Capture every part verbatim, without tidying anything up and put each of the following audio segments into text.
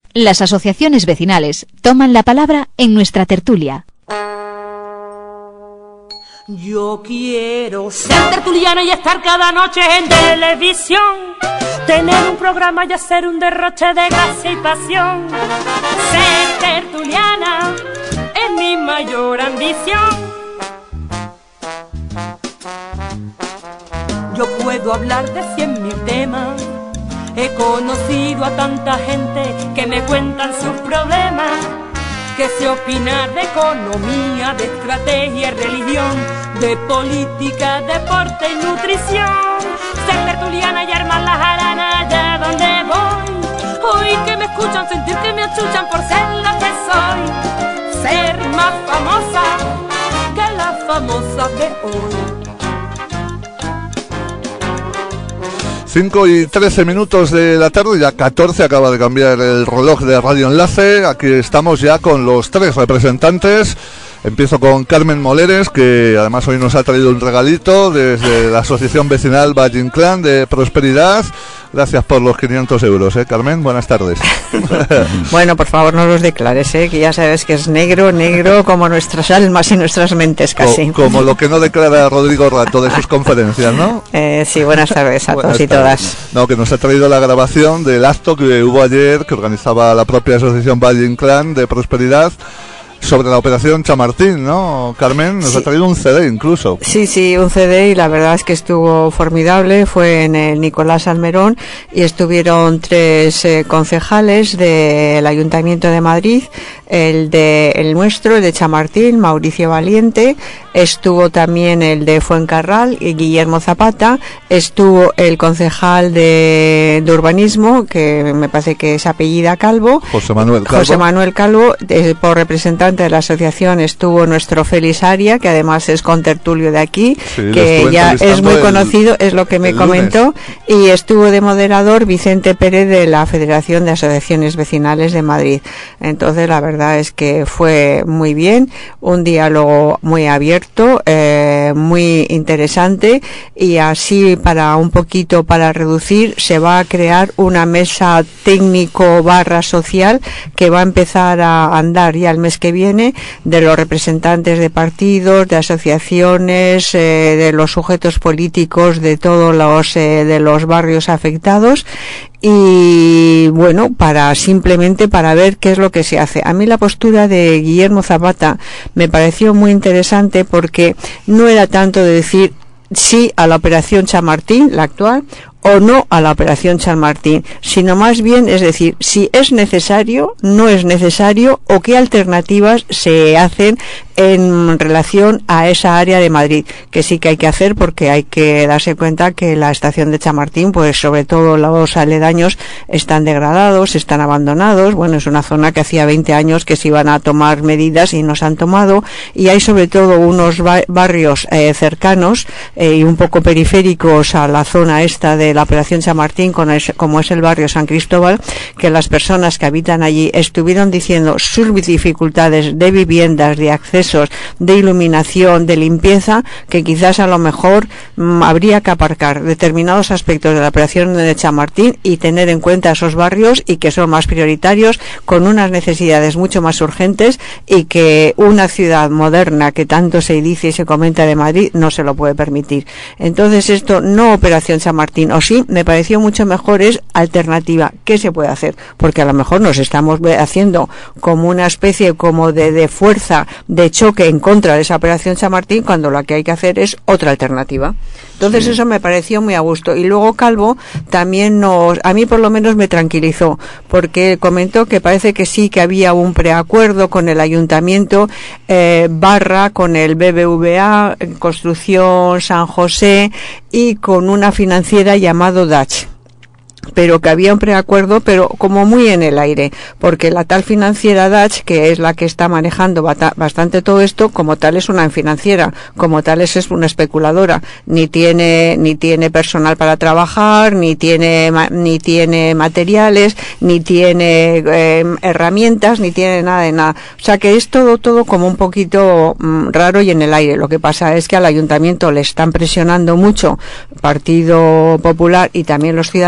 Las asociaciones vecinales toman la palabra en nuestra tertulia. Yo quiero ser tertuliana y estar cada noche en televisión, tener un programa y hacer un derroche de gracia y pasión. Ser tertuliana es mi mayor ambición. Yo puedo hablar de cien mil temas, he conocido a tanta gente que me cuentan sus problemas, que sé opinar de economía, de estrategia, religión, de política, deporte y nutrición. Ser tertuliana y armar la jarana allá donde voy, oír que me escuchan, sentir que me achuchan por ser la que soy. Ser más famosa que las famosas de hoy. cinco y trece minutos de la tarde, ya catorce, acaba de cambiar el reloj de Radio Enlace. Aquí estamos ya con los tres representantes. Empiezo con Carmen Moleres, que además hoy nos ha traído un regalito desde la Asociación Vecinal Valle Inclán de Prosperidad. Gracias por los quinientos euros, ¿eh, Carmen? Buenas tardes. Bueno, por favor, no los declares, ¿eh? Que ya sabes que es negro, negro como nuestras almas y nuestras mentes casi. Co como lo que no declara Rodrigo Rato de sus conferencias, ¿no? Eh, sí, buenas tardes a buenas todos y tardes. todas. No, que nos ha traído la grabación del acto que hubo ayer, que organizaba la propia Asociación Valle Inclán de Prosperidad, sobre la operación Chamartín, ¿no, Carmen? Nos sí. ha traído un C D incluso. Sí, sí, un C D, y la verdad es que estuvo formidable. Fue en el Nicolás Almerón y estuvieron tres eh, concejales del Ayuntamiento de Madrid, el de el nuestro, el de Chamartín, Mauricio Valiente, estuvo también el de Fuencarral, Guillermo Zapata, estuvo el concejal de, de urbanismo, que me parece que es apellida Calvo, José Manuel Calvo, José Manuel Calvo, eh, por representante de la asociación estuvo nuestro Félix Aria, que además es contertulio de aquí, sí, que ya es muy conocido, el, es lo que me comentó, y estuvo de moderador Vicente Pérez de la Federación de Asociaciones Vecinales de Madrid. Entonces la verdad es que fue muy bien, un diálogo muy abierto, eh, muy interesante, y así para un poquito para reducir se va a crear una mesa técnico barra social que va a empezar a andar ya el mes que viene, de los representantes de partidos, de asociaciones, eh, de los sujetos políticos de todos los eh, de los barrios afectados, y bueno, para simplemente para ver qué es lo que se hace. A mí la postura de Guillermo Zapata me pareció muy interesante, porque no era tanto de decir sí a la operación Chamartín, la actual, o no a la operación Chamartín, sino más bien, es decir, si es necesario, no es necesario, o qué alternativas se hacen en relación a esa área de Madrid, que sí que hay que hacer, porque hay que darse cuenta que la estación de Chamartín, pues sobre todo los aledaños, están degradados, están abandonados. Bueno, es una zona que hacía veinte años que se iban a tomar medidas y no se han tomado, y hay sobre todo unos ba barrios eh, cercanos eh, y un poco periféricos a la zona esta de la operación Chamartín, como es el barrio San Cristóbal, que las personas que habitan allí estuvieron diciendo sus dificultades de viviendas, de accesos, de iluminación, de limpieza, que quizás a lo mejor mmm, habría que aparcar determinados aspectos de la operación de Chamartín y tener en cuenta esos barrios, y que son más prioritarios, con unas necesidades mucho más urgentes, y que una ciudad moderna que tanto se dice y se comenta de Madrid no se lo puede permitir. Entonces esto, no operación Chamartín, o sí, me pareció mucho mejor es alternativa. ¿Qué se puede hacer? Porque a lo mejor nos estamos haciendo como una especie como de, de fuerza de choque en contra de esa operación Chamartín, cuando lo que hay que hacer es otra alternativa. Entonces sí, eso me pareció muy a gusto. Y luego Calvo también nos, a mí por lo menos me tranquilizó, porque comentó que parece que sí que había un preacuerdo con el ayuntamiento, eh, barra con el B B V A, Construcción San José, y con una financiera llamado Dach, pero que había un preacuerdo, pero como muy en el aire, porque la tal financiera Dach, que es la que está manejando bastante todo esto, como tal es una financiera, como tal es, es una especuladora, ni tiene ni tiene personal para trabajar, ni tiene ni tiene materiales, ni tiene eh, herramientas, ni tiene nada de nada. O sea que es todo todo como un poquito mm, raro y en el aire. Lo que pasa es que al ayuntamiento le están presionando mucho Partido Popular y también los ciudadanos,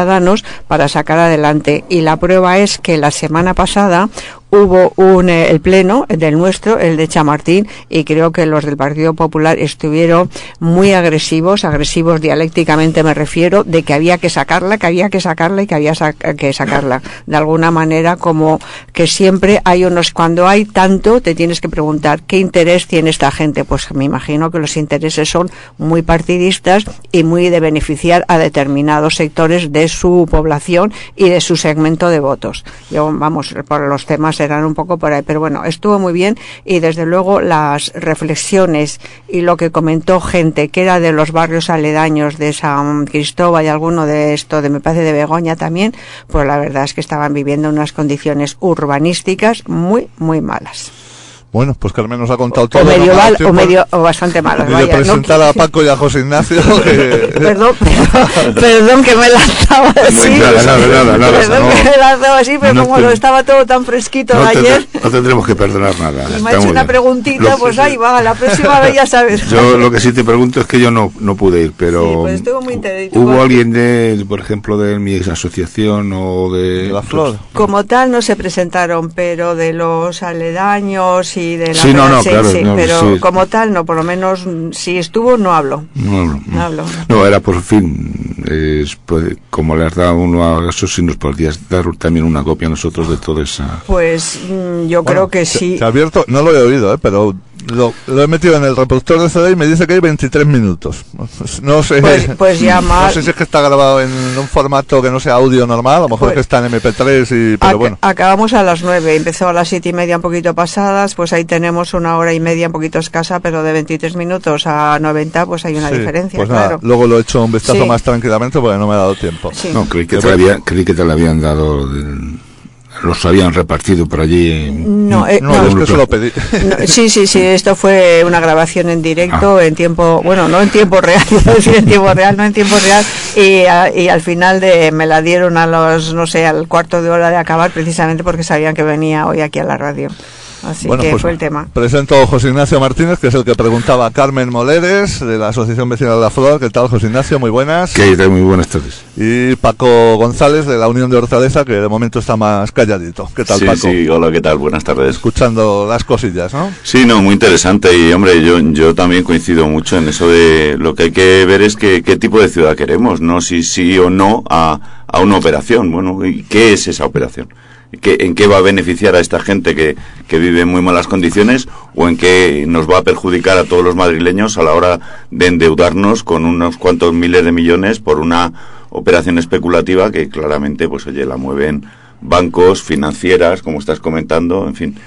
años para sacar adelante. Y la prueba es que la semana pasada hubo un eh, el pleno del nuestro, el de Chamartín, y creo que los del Partido Popular estuvieron muy agresivos, agresivos dialécticamente me refiero, de que había que sacarla, que había que sacarla y que había sac- que sacarla. De alguna manera, como que siempre hay unos, cuando hay tanto, te tienes que preguntar, ¿qué interés tiene esta gente? Pues me imagino que los intereses son muy partidistas y muy de beneficiar a determinados sectores de su población y de su segmento de votos. Yo, vamos, por los temas eran un poco por ahí, pero bueno, estuvo muy bien y desde luego las reflexiones y lo que comentó gente que era de los barrios aledaños de San Cristóbal y alguno de esto, de me parece de Begoña también, pues la verdad es que estaban viviendo unas condiciones urbanísticas muy, muy malas. Bueno, pues Carmen nos ha contado o todo. Medio mal, o medio o bastante malas. Y de presentar no, a Paco y a José Ignacio. Que... perdón, perdón, perdón que me lanzaba así. Nada, nada, nada, nada, perdón no, que me lanzaba así, pero no como te, lo estaba todo tan fresquito no de ayer. Te, no tendremos que perdonar nada. Y me ha hecho una bien. preguntita, lo, pues ahí va, la próxima vez ya sabes. Yo lo que sí te pregunto es que yo no, no pude ir, pero. Sí, pues estuvo muy interesante. ¿Hubo bueno. alguien de, por ejemplo, de mi asociación o de. de la Flor? Como tal no se presentaron, pero de los aledaños y de la. Sí, no, no. Sí, claro, sí, no, pero sí. como tal, no, por lo menos si estuvo, no hablo. No hablo. No, hablo. no era por fin, es, pues, como le has dado uno a eso, si nos podrías dar también una copia a nosotros de toda esa... Pues mm, yo bueno, creo que se, sí. Se ha abierto, no lo he oído, ¿eh? Pero... Lo, lo he metido en el reproductor de C D y me dice que hay veintitrés minutos. No sé, pues, pues ya mal. No sé si es que está grabado en un formato que no sea audio normal, a lo mejor pues, es que está en eme pe tres, y, pero ac- bueno. Acabamos a las nueve, empezó a las siete y media un poquito pasadas, pues ahí tenemos una hora y media un poquito escasa, pero de veintitrés minutos a noventa pues hay una sí, diferencia, pues claro. Nada, luego lo he hecho un vistazo sí. más tranquilamente porque no me ha dado tiempo. Sí. No, creí que, te había, creí que te la habían dado... Del... los habían repartido por allí. No, eh, no, no, es que se lo pedí. No, sí, sí, sí, esto fue una grabación en directo, ah. en tiempo, bueno, no en tiempo real, sí, en tiempo real, no en tiempo real, y, a, y al final de me la dieron a los, no sé, al cuarto de hora de acabar, precisamente porque sabían que venía hoy aquí a la radio. Así bueno, que pues fue el tema. Presento a José Ignacio Martínez, que es el que preguntaba a Carmen Moleres, de la Asociación Vecinal de la Flor. ¿Qué tal, José Ignacio? Muy buenas. ¿Qué tal? Muy buenas tardes. Y Paco González, de la Unión de Hortaleza, que de momento está más calladito. ¿Qué tal, sí, Paco? Sí, hola, ¿qué tal? Buenas tardes. Escuchando las cosillas, ¿no? Sí, no, muy interesante. Y, hombre, yo yo también coincido mucho en eso de lo que hay que ver es que, qué tipo de ciudad queremos, ¿no? Si sí o no a, a una operación. Bueno, ¿y qué es esa operación? ¿Qué, ¿En qué va a beneficiar a esta gente que, que vive en muy malas condiciones o en qué nos va a perjudicar a todos los madrileños a la hora de endeudarnos con unos cuantos miles de millones por una operación especulativa que claramente, pues oye, la mueven bancos, financieras, como estás comentando, en fin.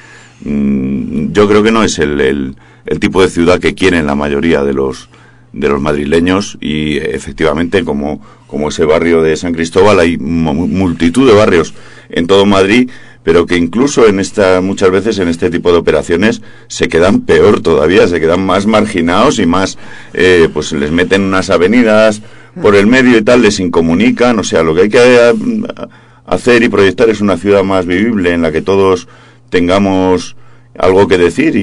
Mmm, yo creo que no es el, el, el tipo de ciudad que quieren la mayoría de los de los madrileños y efectivamente como, como ese barrio de San Cristóbal hay multitud de barrios en todo Madrid, pero que incluso en esta muchas veces en este tipo de operaciones se quedan peor todavía, se quedan más marginados y más, eh, pues les meten unas avenidas por el medio y tal, les incomunican, o sea, lo que hay que hacer y proyectar es una ciudad más vivible en la que todos tengamos algo que decir y...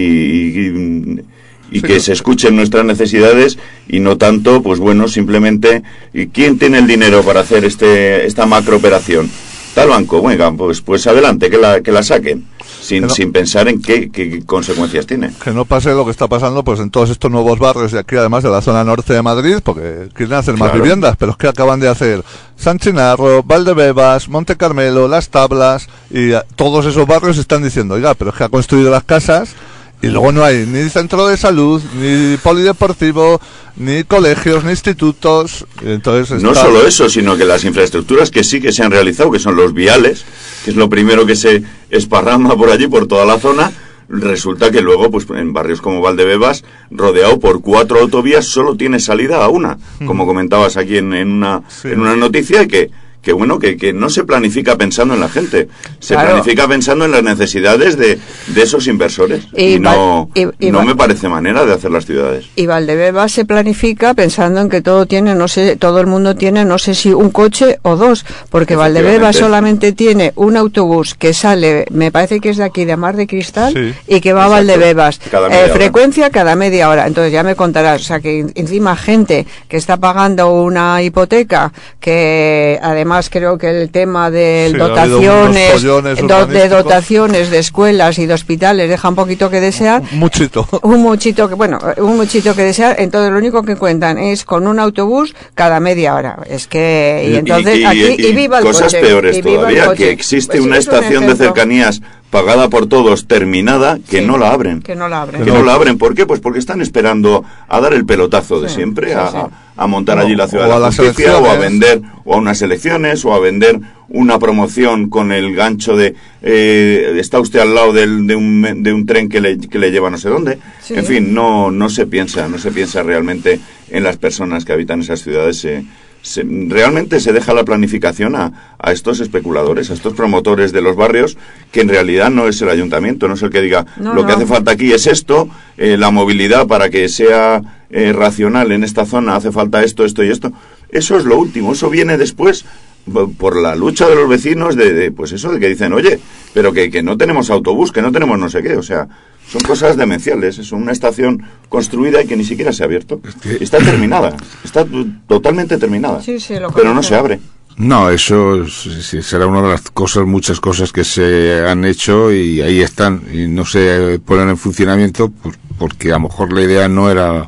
y y sí, que se escuchen nuestras necesidades y no tanto, pues bueno, simplemente, ¿y quién tiene el dinero para hacer este esta macrooperación? Tal banco, venga, pues pues adelante, que la que la saquen, sin, no, sin pensar en qué, qué consecuencias tiene. Que no pase lo que está pasando pues en todos estos nuevos barrios de aquí, además de la zona norte de Madrid, porque quieren hacer más claro. viviendas, pero es que acaban de hacer San Chinarro, Valdebebas, Monte Carmelo, Las Tablas, y a, todos esos barrios están diciendo, oiga, pero es que ha construido las casas y luego no hay ni centro de salud, ni polideportivo, ni colegios, ni institutos. Entonces está... No solo eso, sino que las infraestructuras que sí que se han realizado, que son los viales, que es lo primero que se esparrama por allí, por toda la zona, resulta que luego, pues en barrios como Valdebebas, rodeado por cuatro autovías, solo tiene salida a una, mm. como comentabas aquí en, en, una, sí. en una noticia, y que... que bueno, que, que no se planifica pensando en la gente, se claro. planifica pensando en las necesidades de, de esos inversores y, y no, y, y no me parece manera de hacer las ciudades. Y Valdebebas se planifica pensando en que todo tiene, no sé, todo el mundo tiene, no sé si un coche o dos, porque Valdebebas solamente tiene un autobús que sale, me parece que es de aquí, de Mar de Cristal, sí. y que va Exacto. a Valdebebas, eh, frecuencia cada media hora, entonces ya me contarás, o sea que encima gente que está pagando una hipoteca, que además además creo que el tema de sí, dotaciones do, de dotaciones de escuelas y de hospitales deja un poquito que desear. Un muchito. Un muchito que, bueno, un muchito que desear. Entonces lo único que cuentan es con un autobús cada media hora. Es que, y entonces y, y, aquí, y, y viva el cosas coche. peores Y viva todavía, el coche. que existe Pues una es un estación de ejemplo. cercanías pagada por todos, terminada, que Sí, no la abren. Que no la abren. Que no la abren. ¿Por qué? Pues porque están esperando a dar el pelotazo de Sí, siempre, sí, a, sí. a montar No, allí la ciudad o de a la las justicia, o a elecciones. vender, o a unas elecciones, o a vender una promoción con el gancho de eh, está usted al lado del, de, un, de un tren que le, que le lleva no sé dónde. Sí. En fin, no, no se piensa, no se piensa realmente en las personas que habitan esas ciudades. Eh, Se, realmente se deja la planificación a, a estos especuladores, a estos promotores de los barrios, que en realidad no es el ayuntamiento, no es el que diga no, lo que no. hace falta aquí es esto, eh, la movilidad para que sea eh, racional en esta zona hace falta esto, esto y esto. Eso es lo último, eso viene después por la lucha de los vecinos de, de pues eso, de que dicen, oye, pero que, que no tenemos autobús, que no tenemos no sé qué, o sea, son cosas demenciales, es una estación construida y que ni siquiera se ha abierto. Está terminada, está totalmente terminada, Sí, sí, lo pero no conozco. se abre. No, eso sí, será una de las cosas, muchas cosas que se han hecho y ahí están y no se ponen en funcionamiento por, porque a lo mejor la idea no era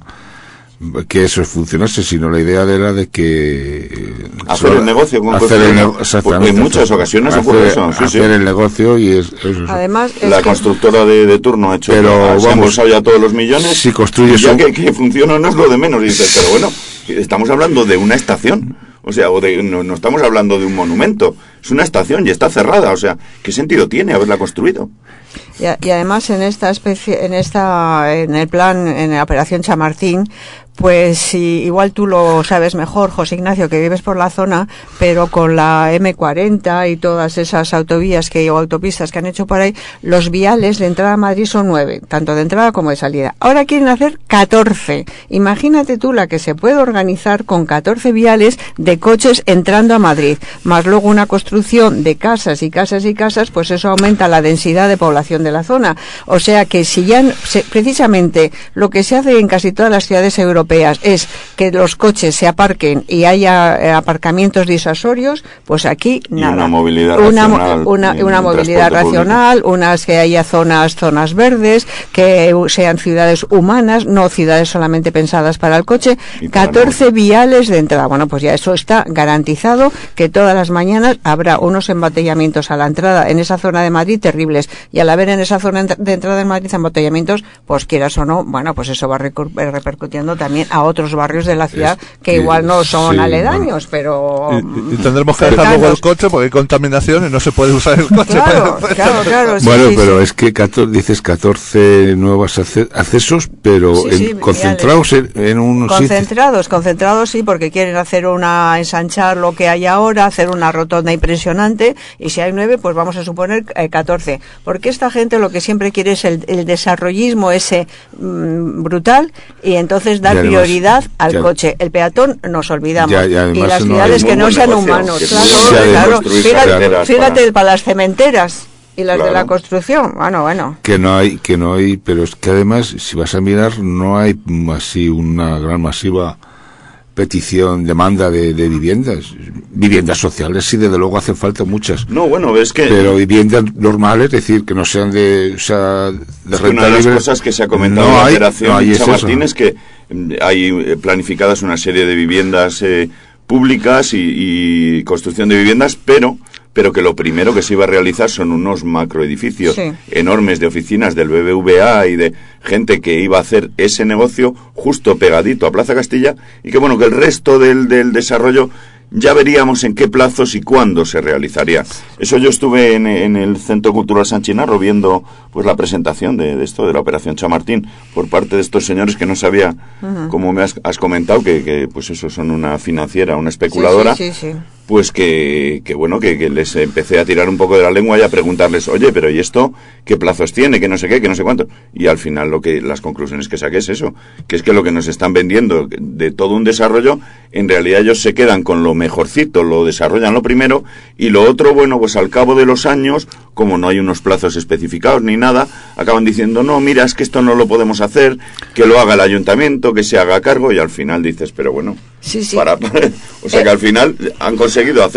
que eso funcionase, sino la idea era de que Hacer el negocio con hacer el nego- Porque en muchas ocasiones hacer, ocurre eso, sí, hacer sí. el negocio y es, eso, eso. Además, es La que- constructora de, de turno ha hecho, Pero, se vamos, ha embolsado ya todos los millones. si construyes y ya un- que, que funciona no es lo de menos, y dices, pero bueno, estamos hablando de una estación, o sea, o de, no, no estamos hablando de un monumento, es una estación y está cerrada, o sea, ¿qué sentido tiene haberla construido? Y, a- y además en esta especie, en esta, en el plan, en la operación Chamartín, pues si, igual tú lo sabes mejor, José Ignacio, que vives por la zona, pero con la eme cuarenta y todas esas autovías que o autopistas que han hecho por ahí, los viales de entrada a Madrid son nueve, tanto de entrada como de salida. Ahora quieren hacer catorce. Imagínate tú la que se puede organizar con catorce viales de coches entrando a Madrid, más luego una construcción de casas y casas y casas, pues eso aumenta la densidad de población de la zona. O sea que si ya, se, precisamente lo que se hace en casi todas las ciudades europeas es que los coches se aparquen y haya eh, aparcamientos disuasorios, pues aquí Y nada. una movilidad una, racional una, y una un movilidad transporte racional, unas que haya zonas zonas verdes, que sean ciudades humanas, no ciudades solamente pensadas para el coche. Y para catorce viales de entrada. Bueno, pues ya eso está garantizado, que todas las mañanas habrá unos embotellamientos a la entrada en esa zona de Madrid terribles, y al haber en esa zona de entrada de Madrid embotellamientos, pues quieras o no, bueno, pues eso va recur- repercutiendo también a otros barrios de la ciudad que Es- igual no son sí, aledaños, pero Y, y tendremos que dejar cercanos. luego el coche porque hay contaminación y no se puede usar el coche. Claro, para- claro, claro. sí, Bueno, sí, pero sí. es que catorce, dices catorce nuevos ace- accesos, pero Sí, en- sí, concentrados en, en un sitio. Concentrados, concentrados sí, porque quieren hacer una, ensanchar lo que hay ahora, hacer una rotonda impresionante, y si hay nueve, pues vamos a suponer eh, catorce. Porque esta gente lo que siempre quiere es el, el desarrollismo ese mm, brutal, y entonces dar Y además, prioridad al ya- coche. El peatón nos olvidamos. Ya, y además y las no ciudades hay que muy no buen sean negocio, humanos. que Claro, se ha de claro. construir Fíjate, carreteras fíjate para- para las cementeras y las de la Claro. construcción. Bueno, bueno. Que no hay, que no hay, pero es que además, si vas a mirar, no hay así una gran masiva petición, demanda de, de viviendas. Viviendas sociales, sí, desde luego hacen falta muchas. No, bueno, es que... Pero viviendas normales, es decir, que no sean de, o sea, de Es que renta una de las libre, cosas que se ha comentado no en la hay, operación no hay es Chamartín eso. es que mm, hay eh, planificadas una serie de viviendas eh, públicas y, y construcción de viviendas, pero pero que lo primero que se iba a realizar son unos macroedificios Sí. enormes de oficinas del B B V A y de gente que iba a hacer ese negocio justo pegadito a Plaza Castilla, y que bueno, que el resto del, del desarrollo ya veríamos en qué plazos y cuándo se realizaría. Eso yo estuve en, en el Centro Cultural San Chinarro viendo pues la presentación de, de esto, de la Operación Chamartín, por parte de estos señores que no sabía, Ujú. como me has, has comentado, que, que pues eso son una financiera, una especuladora. Sí, sí, sí, sí. Pues que, que bueno, que, que les empecé a tirar un poco de la lengua y a preguntarles, oye, pero ¿y esto qué plazos tiene? Que no sé qué, que no sé cuánto. Y al final lo que las conclusiones que saqué es eso, que es que lo que nos están vendiendo de todo un desarrollo, en realidad ellos se quedan con lo mejorcito, lo desarrollan lo primero, y lo otro, bueno, pues al cabo de los años, como no hay unos plazos especificados ni nada, acaban diciendo, no, mira, es que esto no lo podemos hacer, que lo haga el ayuntamiento, que se haga cargo, y al final dices, pero bueno, Sí, sí. para, para- o sea que al final han conseguido hacer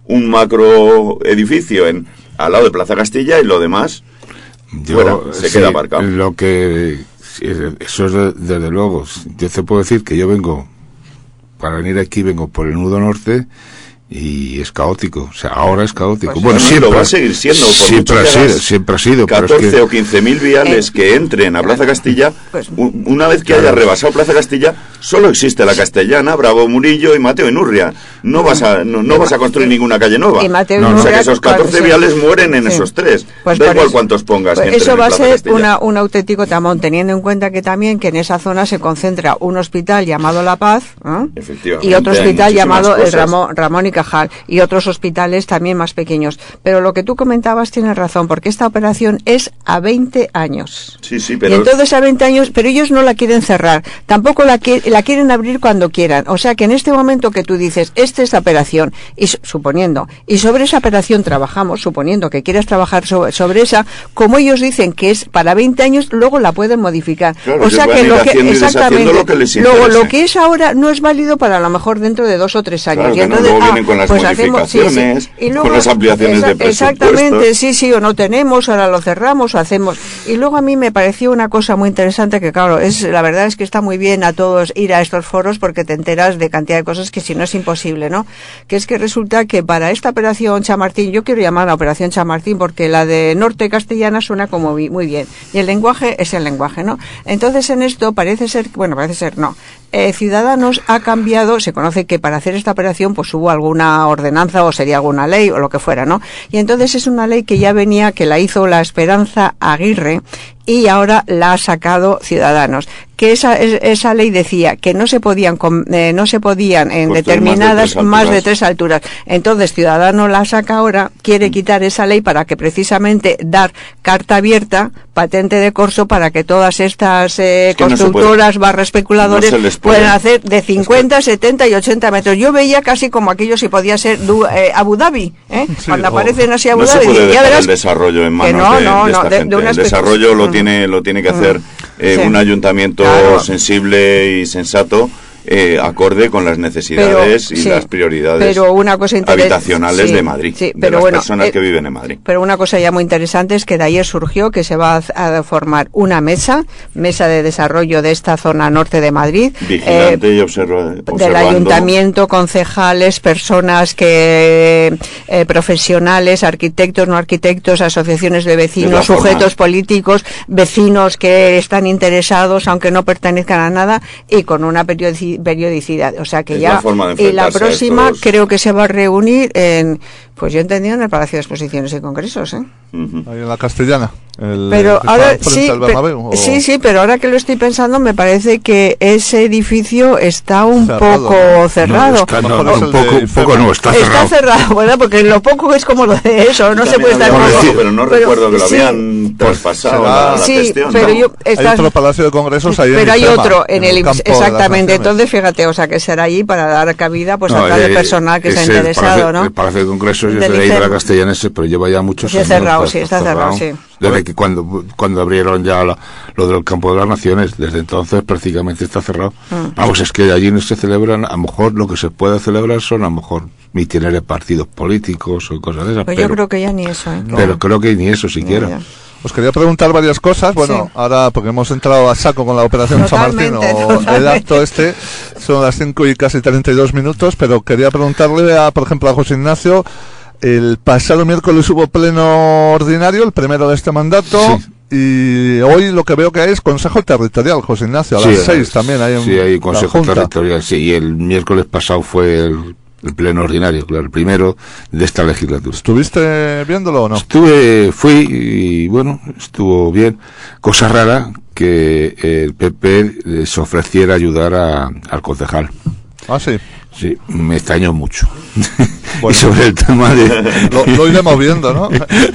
un macro edificio en, al lado de Plaza Castilla y lo demás Yo, fuera, se sí, queda aparcado. Lo que, eso es de, desde luego. Yo te puedo decir que yo vengo, para venir aquí vengo por el nudo norte y es caótico, o sea, ahora es caótico. Pues bueno, no, siempre lo va a seguir siendo. Por siempre, ha sido, siempre ha sido. catorce pero es que, o quince mil viales eh, que entren a Plaza Castilla, pues, una vez que claro. haya rebasado Plaza Castilla, solo existe la Castellana, Bravo Murillo y Mateo Inurria. No vas a, no, no vas a construir ninguna calle nueva. Y Mateo no, Inurria, o sea que esos catorce sí. viales mueren en Sí. esos tres. Pues da igual eso, cuántos pongas. Pues que eso va a Plaza ser Castilla. una, un auténtico tamón, teniendo en cuenta que también que en esa zona se concentra un hospital llamado La Paz, ¿eh? Efectivamente, y otro hay hospital muchísimas llamado el cosas. Ramón, Ramón y Cajal, y otros hospitales también más pequeños. Pero lo que tú comentabas tienes razón, porque esta operación es a veinte años. Sí, sí, pero... Y entonces a veinte años, pero ellos no la quieren cerrar, tampoco la, que, la quieren abrir cuando quieran. O sea que en este momento que tú dices, esta es la operación, y suponiendo, y sobre esa operación trabajamos, suponiendo que quieras trabajar sobre, sobre esa, como ellos dicen que es para veinte años, luego la pueden modificar. Claro, o sea que lo que, exactamente, lo que les luego interese. lo que es ahora no es válido para a lo mejor dentro de dos o tres años. Claro, y que no, entonces, luego ah, vienen con las pues hacemos, sí, modificaciones, sí. Y luego, con las ampliaciones esa, de presupuesto. exactamente, sí, sí, o no tenemos, ahora lo cerramos, o hacemos. Y luego a mí me pareció una cosa muy interesante que, claro, es la verdad es que está muy bien a todos ir a estos foros porque te enteras de cantidad de cosas que si no es imposible, ¿no? Que es que resulta que para esta operación Chamartín, yo quiero llamar a operación Chamartín porque la de Norte Castellana suena como muy bien. Y el lenguaje es el lenguaje, ¿no? Entonces en esto parece ser, bueno, parece ser, no. Eh, Ciudadanos ha cambiado, se conoce que para hacer esta operación pues hubo alguna ordenanza o sería alguna ley o lo que fuera, ¿no? Y entonces es una ley que ya venía, que la hizo la Esperanza Aguirre y ahora la ha sacado Ciudadanos. Que esa esa ley decía que no se podían eh, no se podían en Construir determinadas más de, más de tres alturas. Entonces Ciudadanos la saca ahora, quiere quitar esa ley para que precisamente dar carta abierta, patente de corso para que todas estas eh, es que constructoras no barra especuladores no se les pueden puede. hacer de cincuenta, Es que... setenta y ochenta metros. Yo veía casi como aquello si podía ser du, eh, Abu Dhabi, ¿eh? Sí, cuando o... aparecen así Abu no Dhabi. Se puede ya dejar verás el desarrollo en manos no, de, no, de esta no, de, gente. de el desarrollo lo mm. tiene lo tiene que mm. hacer eh, sí. un ayuntamiento claro. sensible y sensato. Eh, acorde con las necesidades pero, y sí, las prioridades pero una cosa habitacionales sí, de Madrid, sí, de pero las bueno, personas eh, que viven en Madrid. Pero una cosa ya muy interesante es que de ayer surgió que se va a, a formar una mesa, mesa de desarrollo de esta zona norte de Madrid. Vigilante eh, y observa, observando. Del ayuntamiento, concejales, personas que eh, profesionales, arquitectos, no arquitectos, asociaciones de vecinos, de sujetos forma. políticos, vecinos que están interesados aunque no pertenezcan a nada y con una periodici- periodicidad. O sea que es ya la forma de y la enfrentarse a próxima estos... creo que se va a reunir en, pues yo he entendido, en el Palacio de Exposiciones y Congresos, ¿eh? Uh-huh. Ahí en la Castellana. El, Pero el ahora sí, Bernabéu, pe- sí, sí, pero ahora que lo estoy pensando me parece que ese edificio está un cerrado, poco ¿no? cerrado. No, está, no, Mejor no, es el un poco, de un poco no, está Está cerrado. cerrado, ¿verdad? Porque lo poco es como lo de eso, no se También puede estar había poco. otro, pero no recuerdo que lo sí, habían traspasado será- a la, la sí, gestión. pero ¿no? yo Hay estás- otro Palacio de Congresos ahí pero en hay Ifema, otro en el campo de las exactamente, Naciones. entonces fíjate, o sea que será allí para dar cabida pues No, a tal eh, personal que es se ha el interesado, Palacio, ¿no? El Palacio de Congresos Del es de ahí de la Ifema. Castellanese, pero lleva ya muchos Sí, años. cerrado, sí, está cerrado, sí. Desde que cuando cuando abrieron ya la, lo del campo de las naciones, desde entonces prácticamente está cerrado. Mm. Vamos, es que allí no se celebran, a lo mejor lo que se puede celebrar son a lo mejor mítines de partidos políticos o cosas de esas. Pues pero, yo creo que ya ni eso, ¿eh? pero creo que ni eso siquiera. Ya, ya. Os quería preguntar varias cosas, bueno, Sí. ahora porque hemos entrado a saco con la operación San Martín Totalmente, o el totalmente. acto este, son las cinco y casi treinta y dos minutos, pero quería preguntarle a, por ejemplo, a José Ignacio, el pasado miércoles hubo pleno ordinario, el primero de este mandato, Sí. y hoy lo que veo que hay es Consejo Territorial, José Ignacio, a Sí, las seis también hay en Sí, hay la Consejo Junta. Territorial, sí, y el miércoles pasado fue el, el pleno ordinario, claro, el primero de esta legislatura. ¿Estuviste viéndolo o no? Estuve, fui y bueno, estuvo bien. Cosa rara que el P P se ofreciera ayudar a, al concejal. Ah, sí. Sí, me extrañó mucho. Bueno. Y sobre el tema de... Lo, lo iremos viendo, ¿no?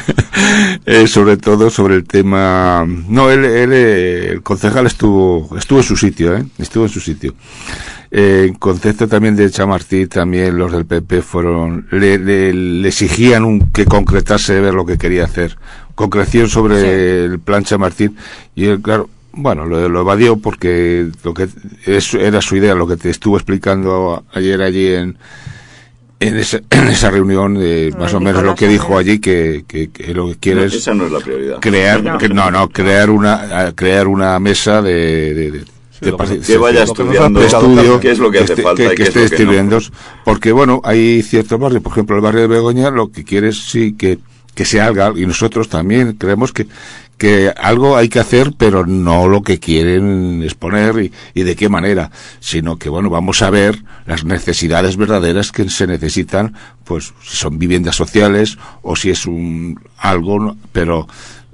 eh, sobre todo sobre el tema... No, él, él eh, el concejal estuvo estuvo en su sitio, ¿eh? Estuvo en su sitio. Eh, en concepto también de Chamartín, también los del P P fueron... Le, le, le exigían un, que concretase ver lo que quería hacer. Concreción sobre Sí. el plan Chamartín. Y él, claro... Bueno, lo, lo evadió porque lo que es, era su idea, lo que te estuvo explicando ayer allí en en esa, en esa reunión, eh, más o menos lo que dijo allí, que, que, que lo que quiere no, es... Esa no es la prioridad. Crear, no, que, no, no, crear una, crear una mesa de... de, de Sí, de, que vaya estudiando de estudio, qué es lo que hace esté, falta que, y que qué esté es lo que distribuyendo, no. porque bueno, hay ciertos barrios, por ejemplo el barrio de Begoña, lo que quiere es sí que, que se haga, y nosotros también creemos que que algo hay que hacer, pero no lo que quieren exponer y, y de qué manera, sino que bueno, vamos a ver las necesidades verdaderas que se necesitan, pues si son viviendas sociales o si es un algo, pero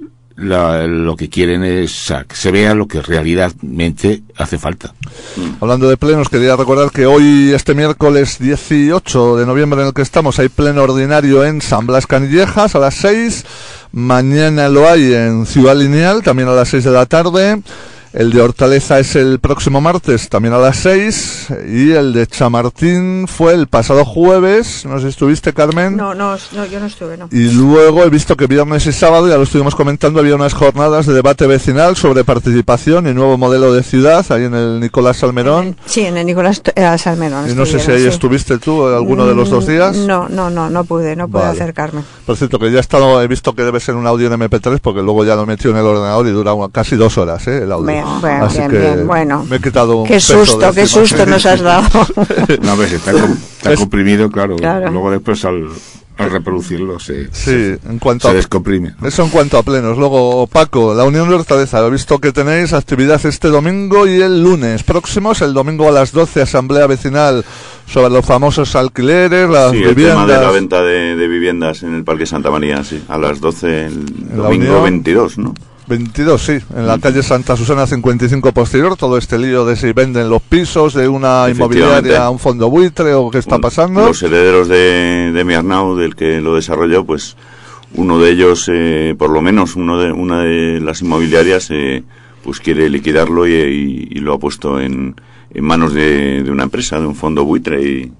La, lo que quieren es a, que se vea lo que realmente hace falta. Hablando de plenos, quería recordar que hoy, este miércoles dieciocho de noviembre en el que estamos, hay pleno ordinario en San Blas Canillejas a las seis. Mañana lo hay en Ciudad Lineal, también a las seis de la tarde. El de Hortaleza es el próximo martes, también a las seis, y el de Chamartín fue el pasado jueves. No sé si estuviste, Carmen. No, no, no, yo no estuve, no. Y luego he visto que viernes y sábado, ya lo estuvimos comentando, había unas jornadas de debate vecinal sobre participación y nuevo modelo de ciudad, ahí en el Nicolás Salmerón. Sí, en el Nicolás eh, Salmerón. Y no sé si ahí sí. estuviste tú alguno de los dos días. No, no, no, no pude, no pude Vale. acercarme. Por cierto, que ya he, estado, he visto que debe ser un audio en eme pe tres, porque luego ya lo he metido en el ordenador y dura una, casi dos horas, ¿eh? El audio. Bien, bueno, Así bien, que bien, bueno. me he quitado un Qué peso susto, de qué encima. susto nos has dado. No, ves, está, com, está Es- comprimido, claro. Claro. Luego después al, al reproducirlo se, Sí, en cuanto se a... descomprime, ¿no? Eso en cuanto a plenos. Luego, Paco, la Unión de Hortaleza. He visto que tenéis actividad este domingo y el lunes próximos. El domingo a las doce, asamblea vecinal sobre los famosos alquileres, las Sí, el viviendas. tema de la venta de, de viviendas en el Parque Santa María, sí. A las doce, el la domingo Unión. veintidós, ¿no? veintidós, sí, en la calle Santa Susana cincuenta y cinco posterior, todo este lío de si venden los pisos de una Efectivamente. inmobiliaria a un fondo buitre o qué está Un- pasando. Los herederos de, de Miarnau, del que lo desarrolló, pues uno de ellos, eh, por lo menos uno de, una de las inmobiliarias, eh, pues quiere liquidarlo y, y- y lo ha puesto en, en manos de, de una empresa, de un fondo buitre, y,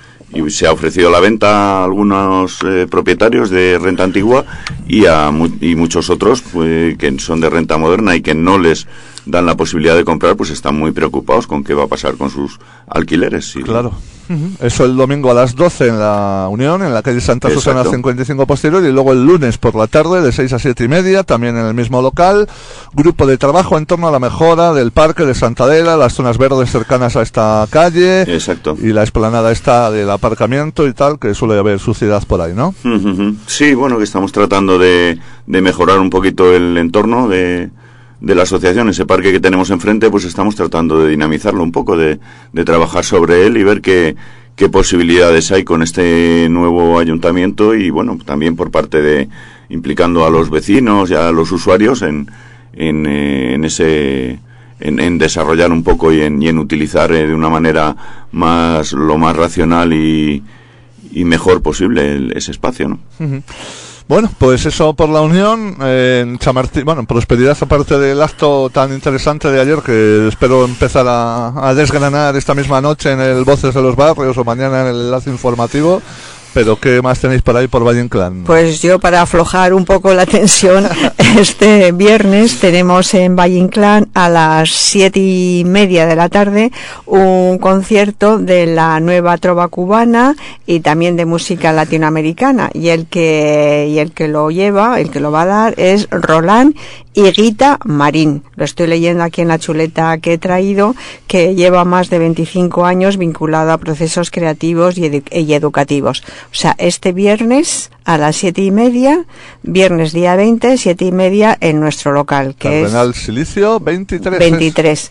y se ha ofrecido a la venta a algunos eh, propietarios de renta antigua y a mu- y muchos otros pues, que son de renta moderna y que no les dan la posibilidad de comprar, pues están muy preocupados con qué va a pasar con sus alquileres. Y- Claro. Eso el domingo a las doce en la Unión, en la calle Santa Susana Exacto. cincuenta y cinco posterior, y luego el lunes por la tarde de seis a siete y media, también en el mismo local, grupo de trabajo en torno a la mejora del parque de Santadela, las zonas verdes cercanas a esta calle, Exacto. y la explanada esta del aparcamiento y tal, que suele haber suciedad por ahí, ¿no? Ujú, ujú. Sí, bueno, que estamos tratando de, de mejorar un poquito el entorno de, de la asociación, ese parque que tenemos enfrente, pues estamos tratando de dinamizarlo un poco, de, de trabajar sobre él y ver qué, qué posibilidades hay con este nuevo ayuntamiento y, bueno, también por parte de, implicando a los vecinos y a los usuarios en, en, eh, en ese... En, en desarrollar un poco y en, y en utilizar eh, de una manera más lo más racional y, y mejor posible el- ese espacio, ¿no? Bueno, pues eso por la Unión, eh, en Chamartín, bueno, en Prosperidad, aparte del acto tan interesante de ayer, que espero empezar a, a desgranar esta misma noche en el Voces de los Barrios o mañana en el enlace informativo. Pero ¿qué más tenéis por ahí por Valle Inclán? Pues yo, para aflojar un poco la tensión, este viernes tenemos en Valle Inclán a las siete y media de la tarde un concierto de la nueva trova cubana y también de música latinoamericana, y el que y el que lo lleva, el que lo va a dar es Roland Higuita Marín. Lo estoy leyendo aquí en la chuleta que he traído, que lleva más de veinticinco años vinculado a procesos creativos y, edu- y educativos. O sea, este viernes a las siete y media, viernes día veinte, siete y media en nuestro local, que Cardenal es Silicio veintitrés. veintitrés.